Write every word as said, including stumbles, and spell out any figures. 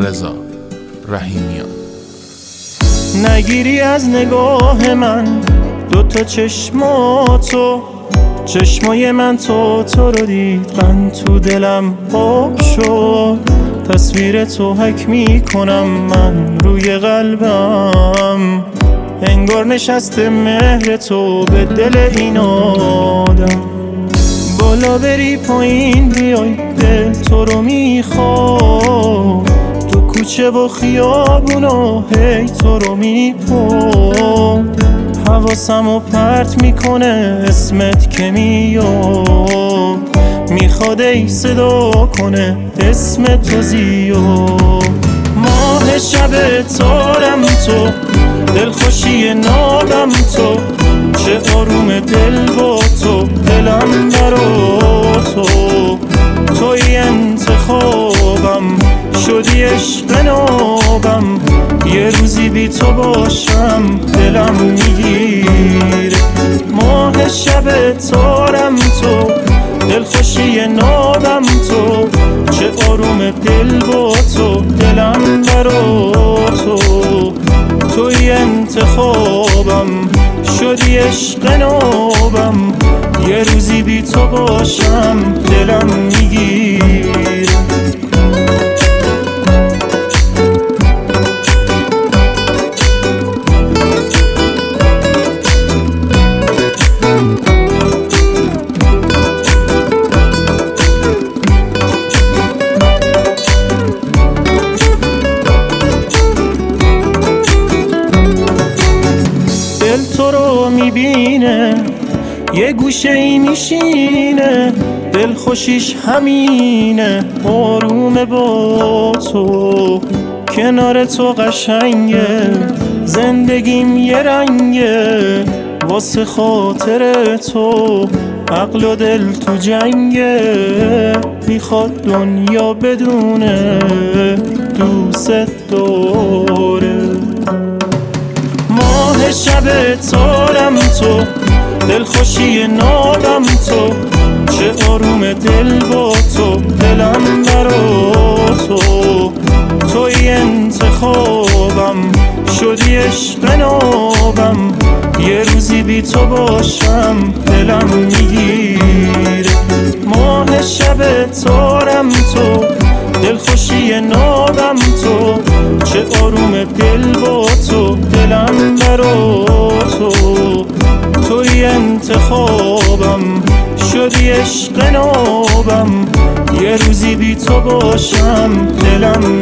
رضا رحیمیان. نگیری از نگاه من دوتا چشماتو، چشمای من تو تو رو دید من تو دلم خواب شد. تصویر تو حک می کنم من روی قلبم، انگار نشسته مهر تو به دل این آدم. بالا بری پایین بیای دل تو رو میخواد، تو کوچه و خیابونا هی تو رو میپاد. حواسمو پرت میکنه اسمت که میاد، میخواد ای صدا کنه اسم تو زیاد. ماه شب تارم تو، دلخوشی نابم تو، چه آروم دل با تو، دلم برا تو. توی انتخابم شدی عشق نابم، یه روزی بی تو باشم دلم میگیره. ماه شب تارم تو، دلخوشی نابم تو، چه آروم دل با تو، دلم برا تو. توی انتخابم شدی عشق نابم، یه روزی بی تو باشم دلم میگیره. دل تو رو میبینه یه گوشه ای میشینه، دل خوشیش همینه آرومه با تو. کنار تو قشنگه زندگیم یه رنگه، واسه خاطر تو عقل و دل تو جنگه. میخواد دنیا بدونه دوست داره. ماه شب تارم تو، دلخوشی نابم تو، چه آروم دل با تو، دلم برا تو. توی انتخابم شدی عشق نابم، یه روزی بی تو باشم دلم میگیره. ماه شب تارم تو، دلخوشی نابم تو، چه آروم دل با تو، دلم برا تو. توی انتخابم شدی عشق نابم، یه روزی بی تو باشم دلم